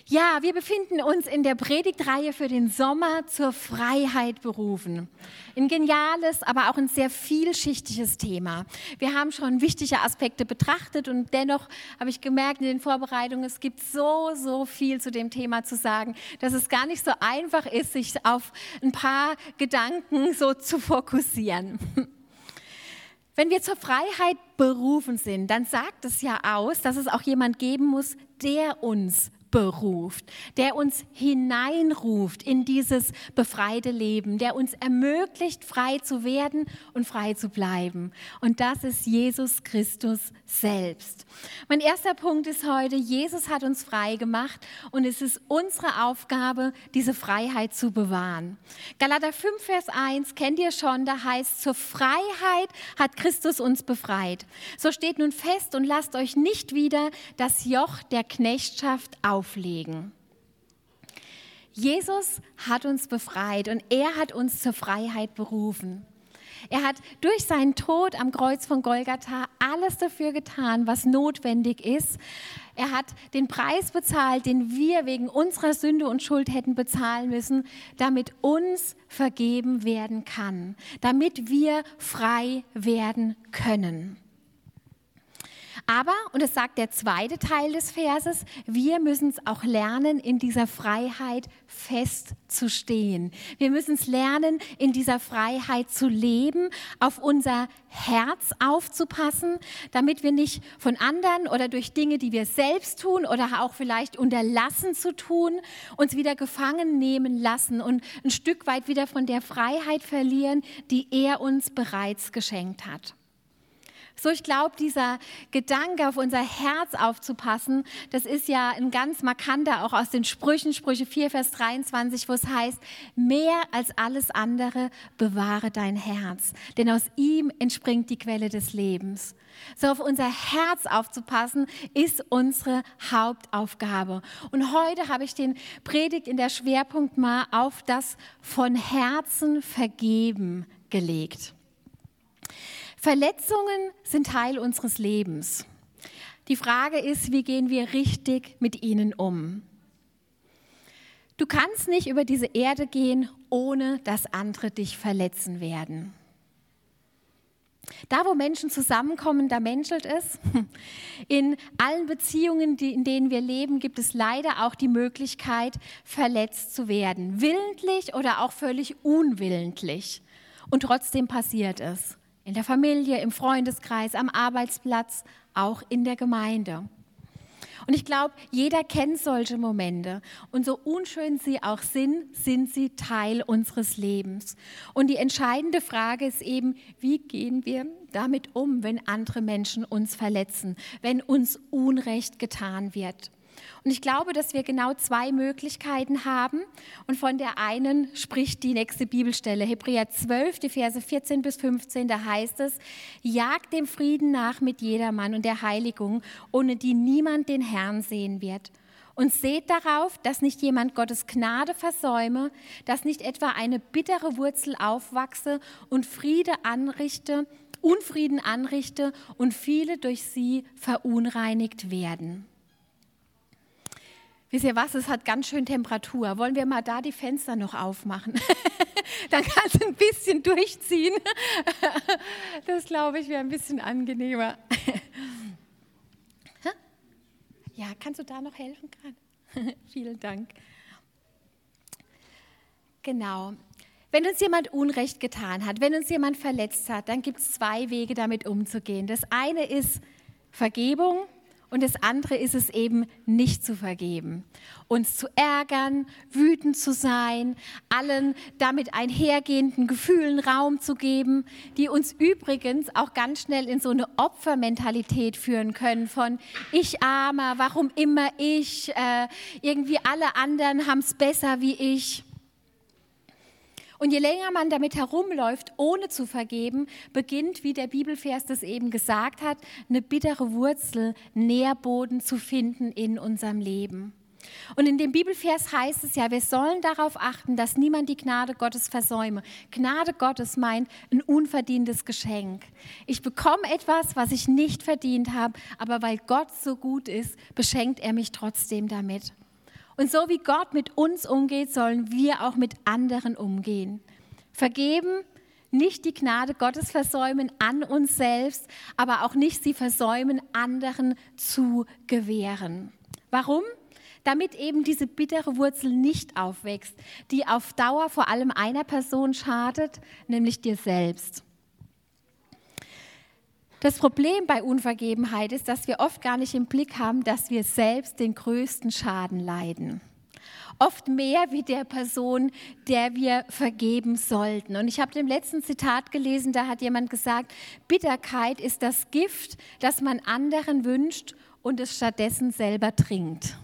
Ja, wir befinden uns in der Predigtreihe für den Sommer zur Freiheit berufen. Ein geniales, aber auch ein sehr vielschichtiges Thema. Wir haben schon wichtige Aspekte betrachtet und dennoch habe ich gemerkt in den Vorbereitungen, es gibt so viel zu dem Thema zu sagen, dass es gar nicht so einfach ist, sich auf ein paar Gedanken so zu fokussieren. Wenn wir zur Freiheit berufen sind, dann sagt es ja aus, dass es auch jemand geben muss, der uns beruft, der uns hineinruft in dieses befreite Leben, der uns ermöglicht, frei zu werden und frei zu bleiben. Und das ist Jesus Christus selbst. Mein erster Punkt ist heute, Jesus hat uns frei gemacht und es ist unsere Aufgabe, diese Freiheit zu bewahren. Galater 5, Vers 1 kennt ihr schon, da heißt, zur Freiheit hat Christus uns befreit. So steht nun fest und lasst euch nicht wieder das Joch der Knechtschaft auflegen. Jesus hat uns befreit und er hat uns zur Freiheit berufen. Er hat durch seinen Tod am Kreuz von Golgatha alles dafür getan, was notwendig ist. Er hat den Preis bezahlt, den wir wegen unserer Sünde und Schuld hätten bezahlen müssen, damit uns vergeben werden kann, damit wir frei werden können. Aber, und es sagt der zweite Teil des Verses, wir müssen es auch lernen, in dieser Freiheit festzustehen. Wir müssen es lernen, in dieser Freiheit zu leben, auf unser Herz aufzupassen, damit wir nicht von anderen oder durch Dinge, die wir selbst tun oder auch vielleicht unterlassen zu tun, uns wieder gefangen nehmen lassen und ein Stück weit wieder von der Freiheit verlieren, die er uns bereits geschenkt hat. So, ich glaube, dieser Gedanke, auf unser Herz aufzupassen, das ist ja ein ganz markanter, auch aus den Sprüchen, Sprüche 4, Vers 23, wo es heißt, mehr als alles andere bewahre dein Herz, denn aus ihm entspringt die Quelle des Lebens. So, auf unser Herz aufzupassen, ist unsere Hauptaufgabe. Und heute habe ich den Predigt in der Schwerpunkt mal auf das von Herzen vergeben gelegt. Verletzungen sind Teil unseres Lebens. Die Frage ist, wie gehen wir richtig mit ihnen um? Du kannst nicht über diese Erde gehen, ohne dass andere dich verletzen werden. Da, wo Menschen zusammenkommen, da menschelt es. In allen Beziehungen, in denen wir leben, gibt es leider auch die Möglichkeit, verletzt zu werden. Willentlich oder auch völlig unwillentlich. Und trotzdem passiert es. In der Familie, im Freundeskreis, am Arbeitsplatz, auch in der Gemeinde. Und ich glaube, jeder kennt solche Momente. Und so unschön sie auch sind, sind sie Teil unseres Lebens. Und die entscheidende Frage ist eben, wie gehen wir damit um, wenn andere Menschen uns verletzen, wenn uns Unrecht getan wird. Und ich glaube, dass wir genau zwei Möglichkeiten haben. Und von der einen spricht die nächste Bibelstelle, Hebräer 12, die Verse 14 bis 15, da heißt es, jagt dem Frieden nach mit jedermann und der Heiligung, ohne die niemand den Herrn sehen wird. Und seht darauf, dass nicht jemand Gottes Gnade versäume, dass nicht etwa eine bittere Wurzel aufwachse und Unfrieden anrichte und viele durch sie verunreinigt werden. Wisst ihr was, es hat ganz schön Temperatur. Wollen wir mal da die Fenster noch aufmachen? Dann kannst du ein bisschen durchziehen. Das, glaube ich, wäre ein bisschen angenehmer. Ja, kannst du da noch helfen gerade? Vielen Dank. Genau. Wenn uns jemand Unrecht getan hat, wenn uns jemand verletzt hat, dann gibt es zwei Wege, damit umzugehen. Das eine ist Vergebung. Und das andere ist es eben, nicht zu vergeben, uns zu ärgern, wütend zu sein, allen damit einhergehenden Gefühlen Raum zu geben, die uns übrigens auch ganz schnell in so eine Opfermentalität führen können von ich Armer, warum immer ich, irgendwie alle anderen haben es besser wie ich. Und je länger man damit herumläuft, ohne zu vergeben, beginnt, wie der Bibelvers das eben gesagt hat, eine bittere Wurzel, Nährboden zu finden in unserem Leben. Und in dem Bibelvers heißt es ja, wir sollen darauf achten, dass niemand die Gnade Gottes versäume. Gnade Gottes meint ein unverdientes Geschenk. Ich bekomme etwas, was ich nicht verdient habe, aber weil Gott so gut ist, beschenkt er mich trotzdem damit. Und so wie Gott mit uns umgeht, sollen wir auch mit anderen umgehen. Vergeben, nicht die Gnade Gottes versäumen an uns selbst, aber auch nicht sie versäumen, anderen zu gewähren. Warum? Damit eben diese bittere Wurzel nicht aufwächst, die auf Dauer vor allem einer Person schadet, nämlich dir selbst. Das Problem bei Unvergebenheit ist, dass wir oft gar nicht im Blick haben, dass wir selbst den größten Schaden leiden. Oft mehr wie der Person, der wir vergeben sollten. Und ich habe im letzten Zitat gelesen, da hat jemand gesagt, Bitterkeit ist das Gift, das man anderen wünscht und es stattdessen selber trinkt.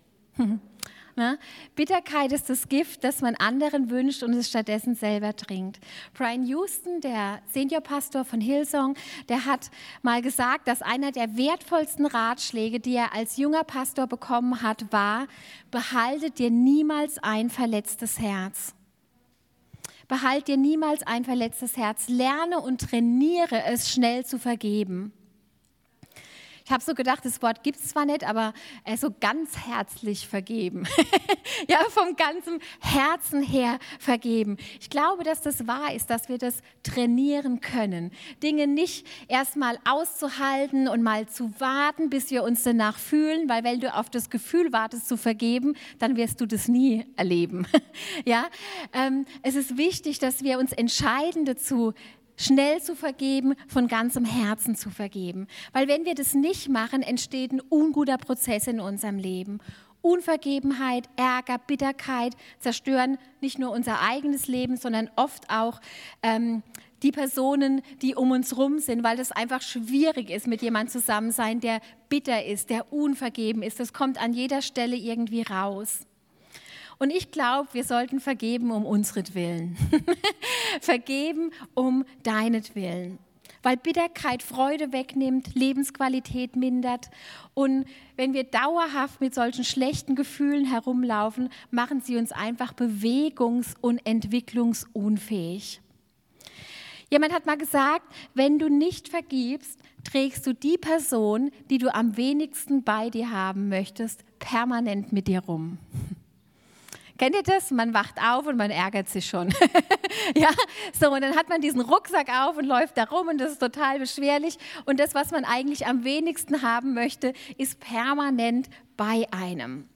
Bitterkeit ist das Gift, das man anderen wünscht und es stattdessen selber trinkt. Brian Houston, der Seniorpastor von Hillsong, der hat mal gesagt, dass einer der wertvollsten Ratschläge, die er als junger Pastor bekommen hat, war: Behalte dir niemals ein verletztes Herz. Behalte dir niemals ein verletztes Herz. Lerne und trainiere es, schnell zu vergeben. Ich habe so gedacht, das Wort gibt es zwar nicht, aber so ganz herzlich vergeben. Ja, vom ganzen Herzen her vergeben. Ich glaube, dass das wahr ist, dass wir das trainieren können. Dinge nicht erstmal auszuhalten und mal zu warten, bis wir uns danach fühlen, weil wenn du auf das Gefühl wartest zu vergeben, dann wirst du das nie erleben. Ja, es ist wichtig, dass wir uns entscheiden dazu, schnell zu vergeben, von ganzem Herzen zu vergeben. Weil wenn wir das nicht machen, entsteht ein unguter Prozess in unserem Leben. Unvergebenheit, Ärger, Bitterkeit zerstören nicht nur unser eigenes Leben, sondern oft auch die Personen, die um uns rum sind, weil es einfach schwierig ist, mit jemandem zusammen sein, der bitter ist, der unvergeben ist. Das kommt an jeder Stelle irgendwie raus. Und ich glaube, wir sollten vergeben um unsretwillen. Vergeben um deinetwillen. Weil Bitterkeit Freude wegnimmt, Lebensqualität mindert. Und wenn wir dauerhaft mit solchen schlechten Gefühlen herumlaufen, machen sie uns einfach bewegungs- und entwicklungsunfähig. Jemand hat mal gesagt, wenn du nicht vergibst, trägst du die Person, die du am wenigsten bei dir haben möchtest, permanent mit dir rum. Kennt ihr das? Man wacht auf und man ärgert sich schon. Ja, so, und dann hat man diesen Rucksack auf und läuft da rum und das ist total beschwerlich. Und das, was man eigentlich am wenigsten haben möchte, ist permanent bei einem.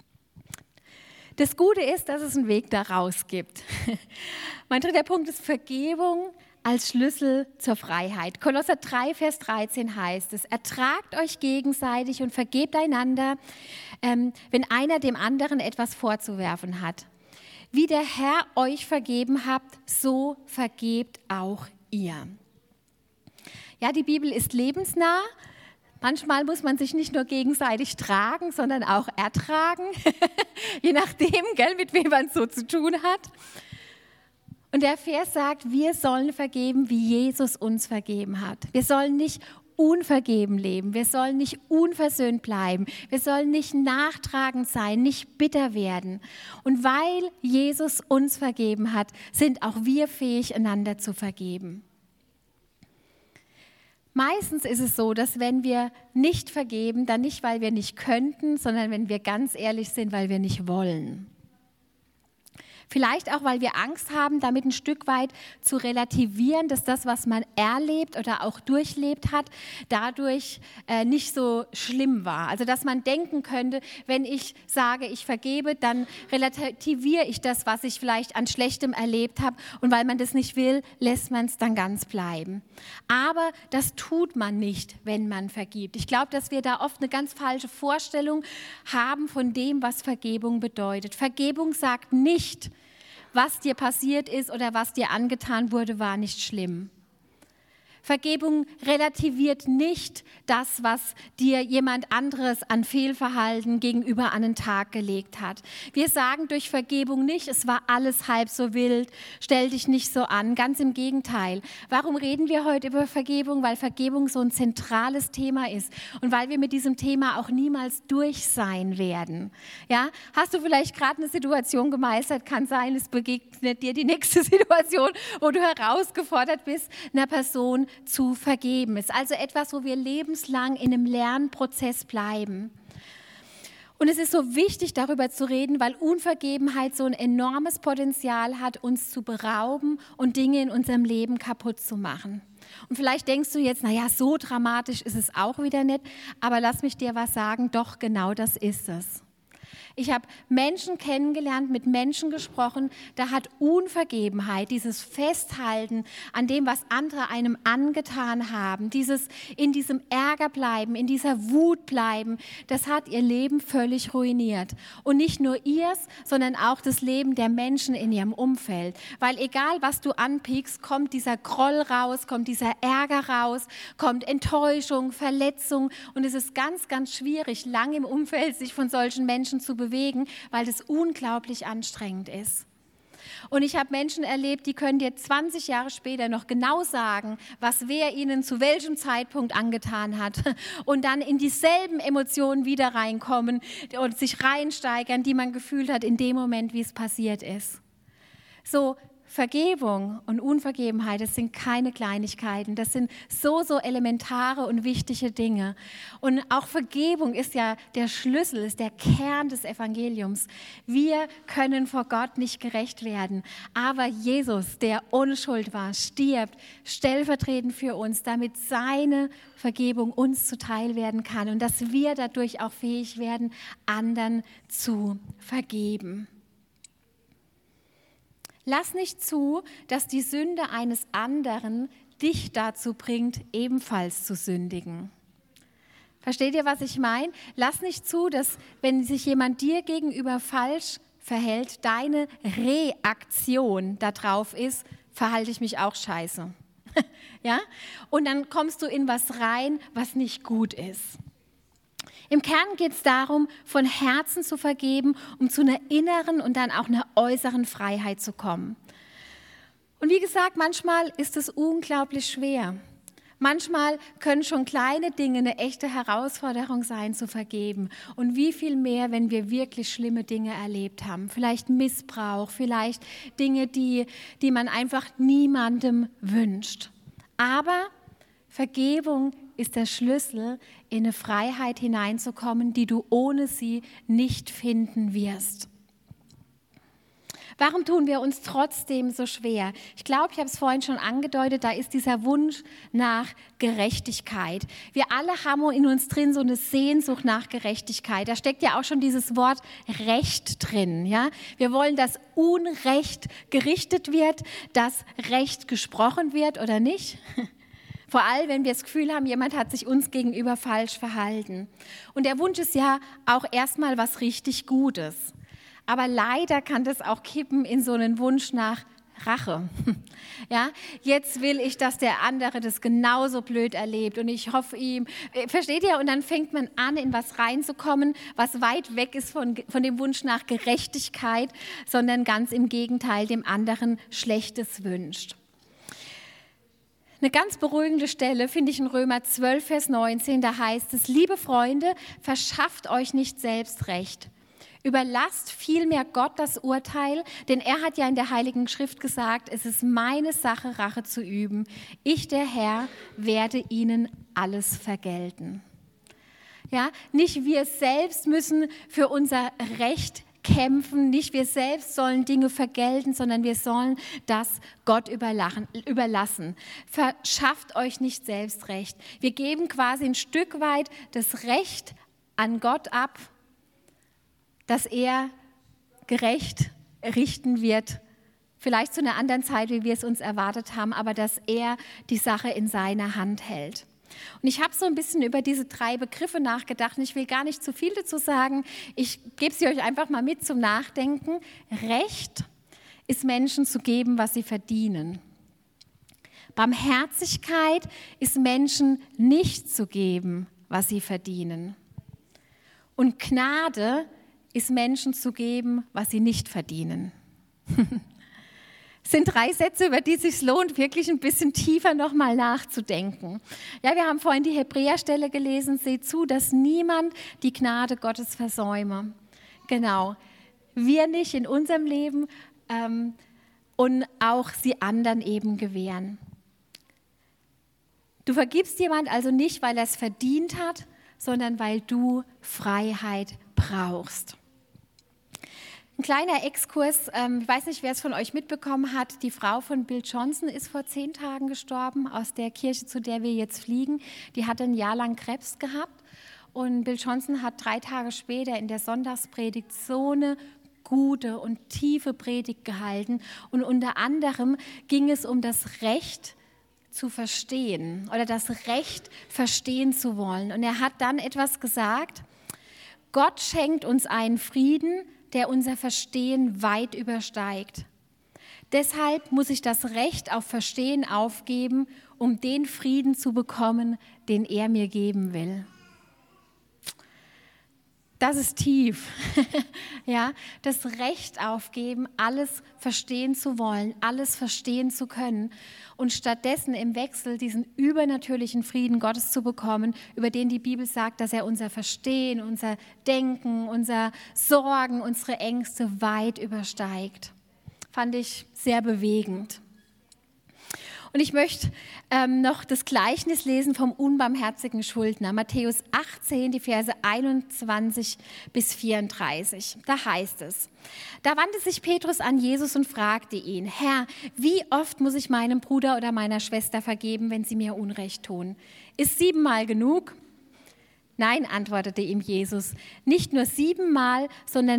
Das Gute ist, dass es einen Weg da raus gibt. Mein dritter Punkt ist Vergebung als Schlüssel zur Freiheit. Kolosser 3, Vers 13 heißt es: Ertragt euch gegenseitig und vergebt einander, wenn einer dem anderen etwas vorzuwerfen hat. Wie der Herr euch vergeben habt, so vergebt auch ihr. Ja, die Bibel ist lebensnah. Manchmal muss man sich nicht nur gegenseitig tragen, sondern auch ertragen. Je nachdem, mit wem man es so zu tun hat. Und der Vers sagt, wir sollen vergeben, wie Jesus uns vergeben hat. Wir sollen nicht unvergeben leben, wir sollen nicht unversöhnt bleiben, wir sollen nicht nachtragend sein, nicht bitter werden. Und weil Jesus uns vergeben hat, sind auch wir fähig, einander zu vergeben. Meistens ist es so, dass wenn wir nicht vergeben, dann nicht, weil wir nicht könnten, sondern wenn wir ganz ehrlich sind, weil wir nicht wollen. Vielleicht auch, weil wir Angst haben, damit ein Stück weit zu relativieren, dass das, was man erlebt oder auch durchlebt hat, dadurch nicht so schlimm war. Also dass man denken könnte, wenn ich sage, ich vergebe, dann relativiere ich das, was ich vielleicht an Schlechtem erlebt habe. Und weil man das nicht will, lässt man es dann ganz bleiben. Aber das tut man nicht, wenn man vergibt. Ich glaube, dass wir da oft eine ganz falsche Vorstellung haben von dem, was Vergebung bedeutet. Vergebung sagt nicht, was dir passiert ist oder was dir angetan wurde, war nicht schlimm. Vergebung relativiert nicht das, was dir jemand anderes an Fehlverhalten gegenüber an den Tag gelegt hat. Wir sagen durch Vergebung nicht, es war alles halb so wild, stell dich nicht so an. Ganz im Gegenteil. Warum reden wir heute über Vergebung? Weil Vergebung so ein zentrales Thema ist und weil wir mit diesem Thema auch niemals durch sein werden. Ja? Hast du vielleicht gerade eine Situation gemeistert? Kann sein, es begegnet dir die nächste Situation, wo du herausgefordert bist, einer Person zu vergeben. Ist also etwas, wo wir lebenslang in einem Lernprozess bleiben. Und es ist so wichtig, darüber zu reden, weil Unvergebenheit so ein enormes Potenzial hat, uns zu berauben und Dinge in unserem Leben kaputt zu machen. Und vielleicht denkst du jetzt, naja, so dramatisch ist es auch wieder nicht, aber lass mich dir was sagen, doch genau das ist es. Ich habe Menschen kennengelernt, mit Menschen gesprochen, da hat Unvergebenheit, dieses Festhalten an dem, was andere einem angetan haben, dieses in diesem Ärger bleiben, in dieser Wut bleiben, das hat ihr Leben völlig ruiniert. Und nicht nur ihrs, sondern auch das Leben der Menschen in ihrem Umfeld. Weil egal, was du anpiekst, kommt dieser Groll raus, kommt dieser Ärger raus, kommt Enttäuschung, Verletzung. Und es ist ganz, ganz schwierig, lange im Umfeld sich von solchen Menschen zu bewegen, weil das unglaublich anstrengend ist. Und ich habe Menschen erlebt, die können dir 20 Jahre später noch genau sagen, was wer ihnen zu welchem Zeitpunkt angetan hat und dann in dieselben Emotionen wieder reinkommen und sich reinsteigern, die man gefühlt hat in dem Moment, wie es passiert ist. So, Vergebung und Unvergebenheit, das sind keine Kleinigkeiten, das sind so elementare und wichtige Dinge. Und auch Vergebung ist ja der Schlüssel, ist der Kern des Evangeliums. Wir können vor Gott nicht gerecht werden, aber Jesus, der ohne Schuld war, stirbt stellvertretend für uns, damit seine Vergebung uns zuteil werden kann und dass wir dadurch auch fähig werden, anderen zu vergeben. Lass nicht zu, dass die Sünde eines anderen dich dazu bringt, ebenfalls zu sündigen. Versteht ihr, was ich meine? Lass nicht zu, dass, wenn sich jemand dir gegenüber falsch verhält, deine Reaktion darauf ist, verhalte ich mich auch scheiße. Ja? Und dann kommst du in was rein, was nicht gut ist. Im Kern geht es darum, von Herzen zu vergeben, um zu einer inneren und dann auch einer äußeren Freiheit zu kommen. Und wie gesagt, manchmal ist es unglaublich schwer. Manchmal können schon kleine Dinge eine echte Herausforderung sein, zu vergeben. Und wie viel mehr, wenn wir wirklich schlimme Dinge erlebt haben. Vielleicht Missbrauch, vielleicht Dinge, die man einfach niemandem wünscht. Aber Vergebung ist der Schlüssel, in eine Freiheit hineinzukommen, die du ohne sie nicht finden wirst. Warum tun wir uns trotzdem so schwer? Ich glaube, ich habe es vorhin schon angedeutet, da ist dieser Wunsch nach Gerechtigkeit. Wir alle haben in uns drin so eine Sehnsucht nach Gerechtigkeit. Da steckt ja auch schon dieses Wort Recht drin. Ja? Wir wollen, dass Unrecht gerichtet wird, dass Recht gesprochen wird oder nicht. Vor allem, wenn wir das Gefühl haben, jemand hat sich uns gegenüber falsch verhalten. Und der Wunsch ist ja auch erstmal was richtig Gutes. Aber leider kann das auch kippen in so einen Wunsch nach Rache. Ja, jetzt will ich, dass der andere das genauso blöd erlebt und ich hoffe ihm, versteht ihr? Und dann fängt man an, in was reinzukommen, was weit weg ist von dem Wunsch nach Gerechtigkeit, sondern ganz im Gegenteil, dem anderen Schlechtes wünscht. Eine ganz beruhigende Stelle finde ich in Römer 12, Vers 19, da heißt es, liebe Freunde, verschafft euch nicht selbst Recht. Überlasst vielmehr Gott das Urteil, denn er hat ja in der Heiligen Schrift gesagt, es ist meine Sache, Rache zu üben. Ich, der Herr, werde ihnen alles vergelten. Ja, nicht wir selbst müssen für unser Recht kämpfen, nicht wir selbst sollen Dinge vergelten, sondern wir sollen das Gott überlassen. Verschafft euch nicht selbst Recht. Wir geben quasi ein Stück weit das Recht an Gott ab, dass er gerecht richten wird, vielleicht zu einer anderen Zeit, wie wir es uns erwartet haben, aber dass er die Sache in seiner Hand hält. Und ich habe so ein bisschen über diese 3 Begriffe nachgedacht und ich will gar nicht zu viel dazu sagen. Ich gebe sie euch einfach mal mit zum Nachdenken. Recht ist Menschen zu geben, was sie verdienen. Barmherzigkeit ist Menschen nicht zu geben, was sie verdienen. Und Gnade ist Menschen zu geben, was sie nicht verdienen. Das sind 3 Sätze, über die es sich lohnt, wirklich ein bisschen tiefer nochmal nachzudenken. Ja, wir haben vorhin die Hebräerstelle gelesen, seht zu, dass niemand die Gnade Gottes versäume. Genau, wir nicht in unserem Leben und auch sie anderen eben gewähren. Du vergibst jemand also nicht, weil er es verdient hat, sondern weil du Freiheit brauchst. Ein kleiner Exkurs, ich weiß nicht, wer es von euch mitbekommen hat, die Frau von Bill Johnson ist vor 10 Tagen gestorben, aus der Kirche, zu der wir jetzt fliegen. Die hatte ein Jahr lang Krebs gehabt und Bill Johnson hat 3 Tage später in der Sonntagspredigt so eine gute und tiefe Predigt gehalten und unter anderem ging es um das Recht zu verstehen oder das Recht verstehen zu wollen. Und er hat dann etwas gesagt: Gott schenkt uns einen Frieden, der unser Verstehen weit übersteigt. Deshalb muss ich das Recht auf Verstehen aufgeben, um den Frieden zu bekommen, den er mir geben will. Das ist tief. Ja, das Recht aufgeben, alles verstehen zu wollen, alles verstehen zu können und stattdessen im Wechsel diesen übernatürlichen Frieden Gottes zu bekommen, über den die Bibel sagt, dass er unser Verstehen, unser Denken, unser Sorgen, unsere Ängste weit übersteigt. Fand ich sehr bewegend. Und ich möchte noch das Gleichnis lesen vom unbarmherzigen Schuldner. Matthäus 18, die Verse 21 bis 34. Da heißt es: Da wandte sich Petrus an Jesus und fragte ihn: Herr, wie oft muss ich meinem Bruder oder meiner Schwester vergeben, wenn sie mir Unrecht tun? Ist 7-mal genug? Nein, antwortete ihm Jesus, nicht nur 7-mal, sondern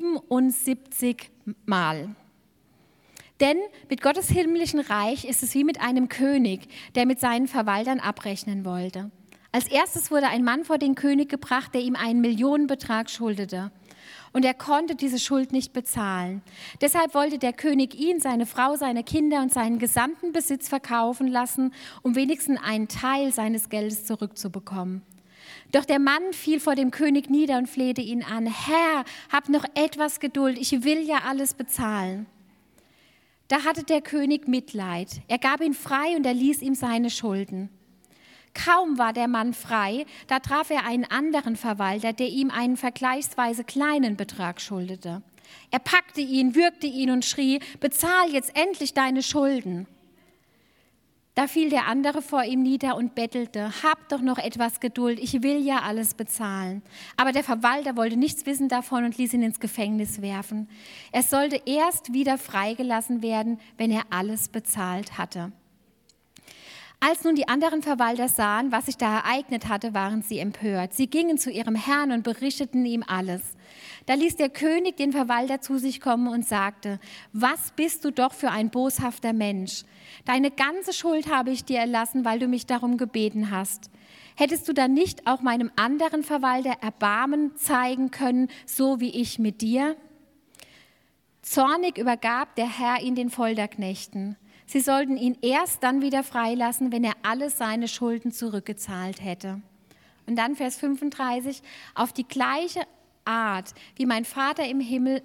77-mal. Denn mit Gottes himmlischen Reich ist es wie mit einem König, der mit seinen Verwaltern abrechnen wollte. Als erstes wurde ein Mann vor den König gebracht, der ihm einen Millionenbetrag schuldete. Und er konnte diese Schuld nicht bezahlen. Deshalb wollte der König ihn, seine Frau, seine Kinder und seinen gesamten Besitz verkaufen lassen, um wenigstens einen Teil seines Geldes zurückzubekommen. Doch der Mann fiel vor dem König nieder und flehte ihn an: Herr, hab noch etwas Geduld, ich will ja alles bezahlen. Da hatte der König Mitleid. Er gab ihn frei und erließ ihm seine Schulden. Kaum war der Mann frei, da traf er einen anderen Verwalter, der ihm einen vergleichsweise kleinen Betrag schuldete. Er packte ihn, würgte ihn und schrie: Bezahl jetzt endlich deine Schulden. Da fiel der andere vor ihm nieder und bettelte: Hab doch noch etwas Geduld, ich will ja alles bezahlen. Aber der Verwalter wollte nichts wissen davon und ließ ihn ins Gefängnis werfen. Er sollte erst wieder freigelassen werden, wenn er alles bezahlt hatte. Als nun die anderen Verwalter sahen, was sich da ereignet hatte, waren sie empört. Sie gingen zu ihrem Herrn und berichteten ihm alles. Da ließ der König den Verwalter zu sich kommen und sagte: Was bist du doch für ein boshafter Mensch? Deine ganze Schuld habe ich dir erlassen, weil du mich darum gebeten hast. Hättest du dann nicht auch meinem anderen Verwalter Erbarmen zeigen können, so wie ich mit dir? Zornig übergab der Herr ihn den Folterknechten. Sie sollten ihn erst dann wieder freilassen, wenn er alle seine Schulden zurückgezahlt hätte. Und dann Vers 35, auf die gleiche Art wird mein Vater im Himmel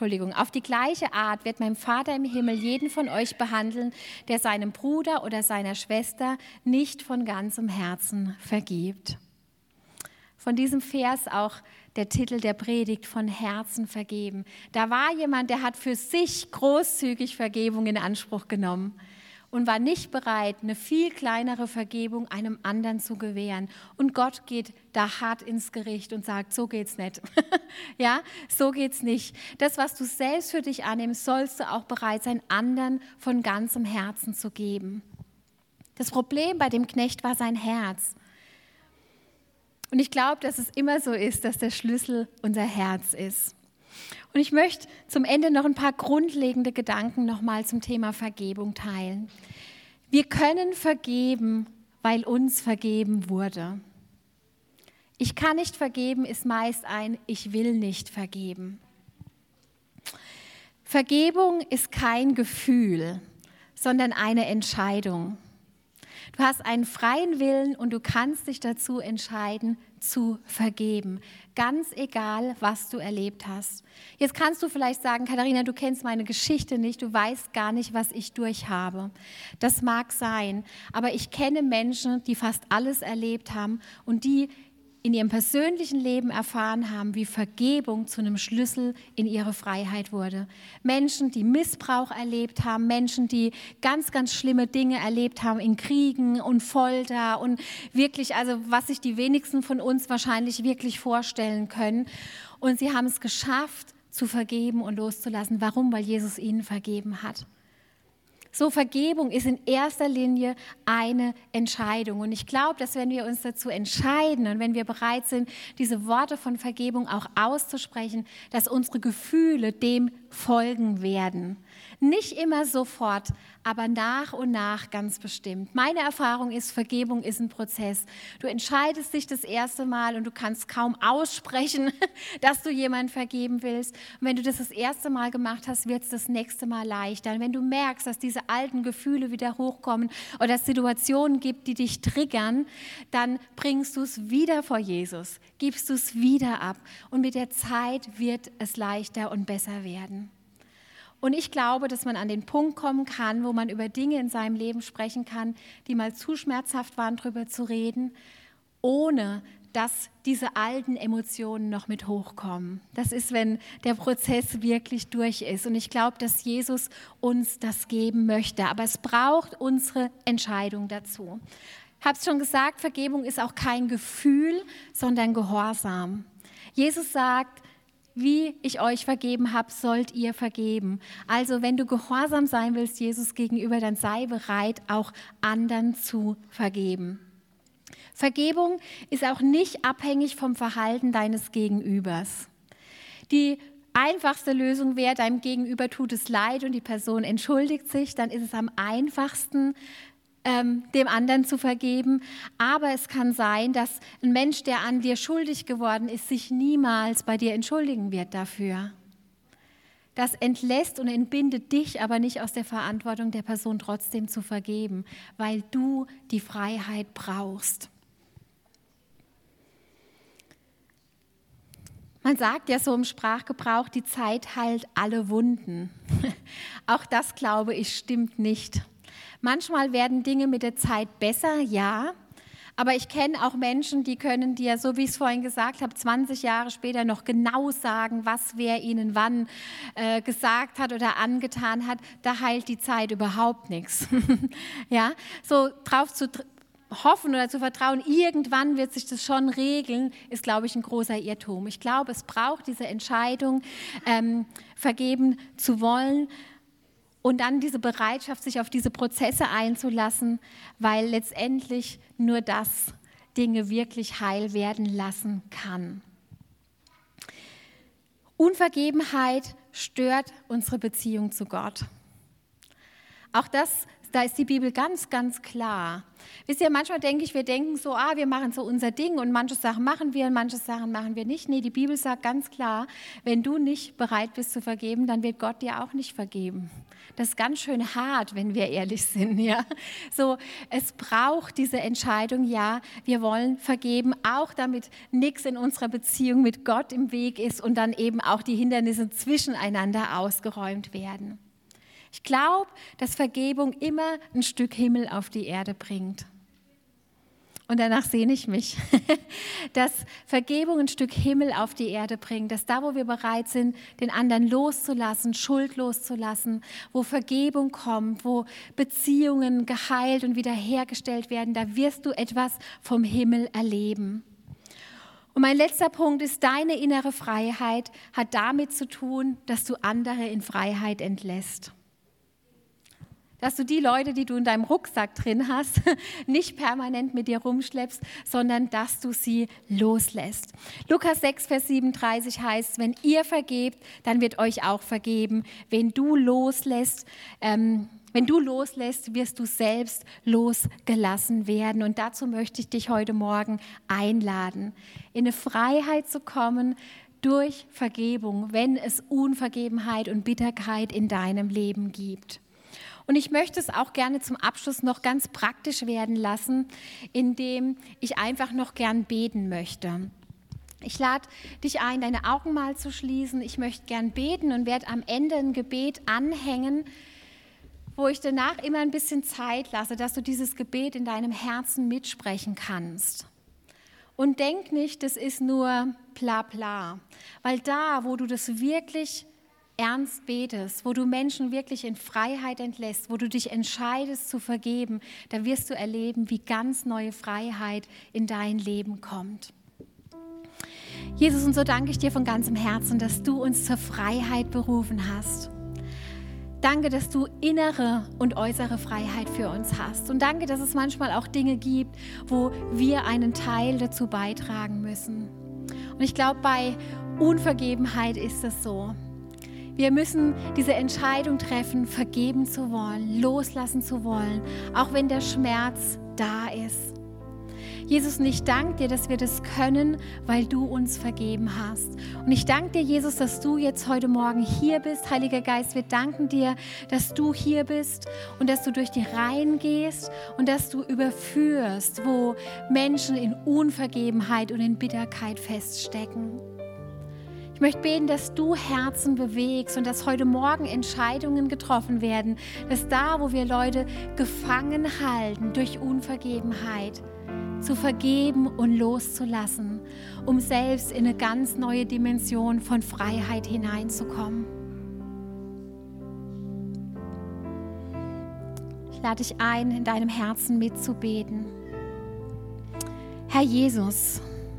jeden von euch behandeln, der seinem Bruder oder seiner Schwester nicht von ganzem Herzen vergibt. Von diesem Vers auch der Titel der Predigt: von Herzen vergeben. Da war jemand, der hat für sich großzügig Vergebung in Anspruch genommen und war nicht bereit, eine viel kleinere Vergebung einem anderen zu gewähren. Und Gott geht da hart ins Gericht und sagt: So geht's nicht. Ja, so geht's nicht. Das, was du selbst für dich annimmst, sollst du auch bereit sein, anderen von ganzem Herzen zu geben. Das Problem bei dem Knecht war sein Herz. Und ich glaube, dass es immer so ist, dass der Schlüssel unser Herz ist. Und ich möchte zum Ende noch ein paar grundlegende Gedanken nochmal zum Thema Vergebung teilen. Wir können vergeben, weil uns vergeben wurde. Ich kann nicht vergeben ist meist ein Ich will nicht vergeben. Vergebung ist kein Gefühl, sondern eine Entscheidung. Du hast einen freien Willen und du kannst dich dazu entscheiden, zu vergeben. Ganz egal, was du erlebt hast. Jetzt kannst du vielleicht sagen: Katharina, du kennst meine Geschichte nicht, du weißt gar nicht, was ich durchhabe. Das mag sein, aber ich kenne Menschen, die fast alles erlebt haben und die in ihrem persönlichen Leben erfahren haben, wie Vergebung zu einem Schlüssel in ihre Freiheit wurde. Menschen, die Missbrauch erlebt haben, Menschen, die ganz, ganz schlimme Dinge erlebt haben in Kriegen und Folter und wirklich, also was sich die wenigsten von uns wahrscheinlich wirklich vorstellen können. Und sie haben es geschafft, zu vergeben und loszulassen. Warum? Weil Jesus ihnen vergeben hat. So, Vergebung ist in erster Linie eine Entscheidung. Und ich glaube, dass wenn wir uns dazu entscheiden und wenn wir bereit sind, diese Worte von Vergebung auch auszusprechen, dass unsere Gefühle dem folgen werden. Nicht immer sofort, aber nach und nach ganz bestimmt. Meine Erfahrung ist, Vergebung ist ein Prozess. Du entscheidest dich das erste Mal und du kannst kaum aussprechen, dass du jemanden vergeben willst. Und wenn du das erste Mal gemacht hast, wird es das nächste Mal leichter. Und wenn du merkst, dass diese alten Gefühle wieder hochkommen oder es Situationen gibt, die dich triggern, dann bringst du es wieder vor Jesus, gibst du es wieder ab. Und mit der Zeit wird es leichter und besser werden. Und ich glaube, dass man an den Punkt kommen kann, wo man über Dinge in seinem Leben sprechen kann, die mal zu schmerzhaft waren, darüber zu reden, ohne dass diese alten Emotionen noch mit hochkommen. Das ist, wenn der Prozess wirklich durch ist. Und ich glaube, dass Jesus uns das geben möchte. Aber es braucht unsere Entscheidung dazu. Ich habe es schon gesagt, Vergebung ist auch kein Gefühl, sondern Gehorsam. Jesus sagt, wie ich euch vergeben habe, sollt ihr vergeben. Also wenn du gehorsam sein willst Jesus gegenüber, dann sei bereit, auch anderen zu vergeben. Vergebung ist auch nicht abhängig vom Verhalten deines Gegenübers. Die einfachste Lösung wäre, deinem Gegenüber tut es leid und die Person entschuldigt sich, dann ist es am einfachsten, dem anderen zu vergeben. Aber es kann sein, dass ein Mensch, der an dir schuldig geworden ist, sich niemals bei dir entschuldigen wird dafür. Das entlässt und entbindet dich aber nicht aus der Verantwortung der Person trotzdem zu vergeben, weil du die Freiheit brauchst. Man sagt ja so im Sprachgebrauch, die Zeit heilt alle Wunden. Auch das, glaube ich, stimmt nicht. Manchmal werden Dinge mit der Zeit besser, ja, aber ich kenne auch Menschen, die können dir, so wie ich es vorhin gesagt habe, 20 Jahre später noch genau sagen, was wer ihnen wann gesagt hat oder angetan hat. Da heilt die Zeit überhaupt nichts. Ja, so drauf zu hoffen oder zu vertrauen, irgendwann wird sich das schon regeln, ist, glaube ich, ein großer Irrtum. Ich glaube, es braucht diese Entscheidung, vergeben zu wollen. Und dann diese Bereitschaft, sich auf diese Prozesse einzulassen, weil letztendlich nur das Dinge wirklich heil werden lassen kann. Unvergebenheit stört unsere Beziehung zu Gott. Auch das, da ist die Bibel ganz, ganz klar. Wisst ihr, manchmal wir denken so, wir machen so unser Ding und manche Sachen machen wir und manche Sachen machen wir nicht. Nee, die Bibel sagt ganz klar, wenn du nicht bereit bist zu vergeben, dann wird Gott dir auch nicht vergeben. Das ist ganz schön hart, wenn wir ehrlich sind. Ja? So, es braucht diese Entscheidung, ja, wir wollen vergeben, auch damit nichts in unserer Beziehung mit Gott im Weg ist und dann eben auch die Hindernisse zwischeneinander ausgeräumt werden. Ich glaube, dass Vergebung immer ein Stück Himmel auf die Erde bringt. Und danach sehne ich mich, dass Vergebung ein Stück Himmel auf die Erde bringt, dass da, wo wir bereit sind, den anderen loszulassen, Schuld loszulassen, wo Vergebung kommt, wo Beziehungen geheilt und wiederhergestellt werden, da wirst du etwas vom Himmel erleben. Und mein letzter Punkt ist, deine innere Freiheit hat damit zu tun, dass du andere in Freiheit entlässt. Dass du die Leute, die du in deinem Rucksack drin hast, nicht permanent mit dir rumschleppst, sondern dass du sie loslässt. Lukas 6, Vers 37 heißt, wenn ihr vergebt, dann wird euch auch vergeben. Wenn du loslässt, wirst du selbst losgelassen werden. Und dazu möchte ich dich heute Morgen einladen, in eine Freiheit zu kommen durch Vergebung, wenn es Unvergebenheit und Bitterkeit in deinem Leben gibt. Und ich möchte es auch gerne zum Abschluss noch ganz praktisch werden lassen, indem ich einfach noch gern beten möchte. Ich lade dich ein, deine Augen mal zu schließen. Ich möchte gern beten und werde am Ende ein Gebet anhängen, wo ich danach immer ein bisschen Zeit lasse, dass du dieses Gebet in deinem Herzen mitsprechen kannst. Und denk nicht, das ist nur bla bla, weil da, wo du das wirklich ernst betest, wo du Menschen wirklich in Freiheit entlässt, wo du dich entscheidest zu vergeben, da wirst du erleben, wie ganz neue Freiheit in dein Leben kommt. Jesus, und so danke ich dir von ganzem Herzen, dass du uns zur Freiheit berufen hast. Danke, dass du innere und äußere Freiheit für uns hast. Und danke, dass es manchmal auch Dinge gibt, wo wir einen Teil dazu beitragen müssen. Und ich glaube, bei Unvergebenheit ist es so. Wir müssen diese Entscheidung treffen, vergeben zu wollen, loslassen zu wollen, auch wenn der Schmerz da ist. Jesus, und ich danke dir, dass wir das können, weil du uns vergeben hast. Und ich danke dir, Jesus, dass du jetzt heute Morgen hier bist. Heiliger Geist, wir danken dir, dass du hier bist und dass du durch die Reihen gehst und dass du überführst, wo Menschen in Unvergebenheit und in Bitterkeit feststecken. Ich möchte beten, dass du Herzen bewegst und dass heute Morgen Entscheidungen getroffen werden, dass da, wo wir Leute gefangen halten durch Unvergebenheit, zu vergeben und loszulassen, um selbst in eine ganz neue Dimension von Freiheit hineinzukommen. Ich lade dich ein, in deinem Herzen mitzubeten. Herr Jesus,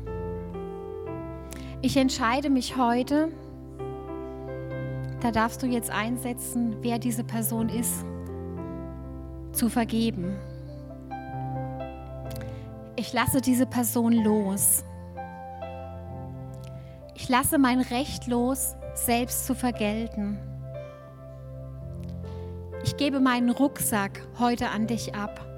ich entscheide mich heute, da darfst du jetzt einsetzen, wer diese Person ist, zu vergeben. Ich lasse diese Person los. Ich lasse mein Recht los, selbst zu vergelten. Ich gebe meinen Rucksack heute an dich ab.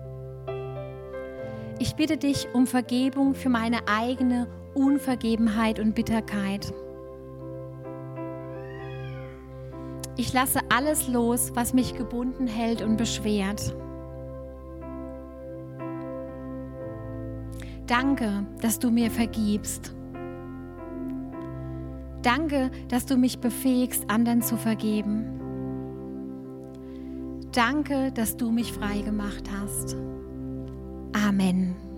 Ich bitte dich um Vergebung für meine eigene Unvergebenheit und Bitterkeit. Ich lasse alles los, was mich gebunden hält und beschwert. Danke, dass du mir vergibst. Danke, dass du mich befähigst, anderen zu vergeben. Danke, dass du mich frei gemacht hast. Amen.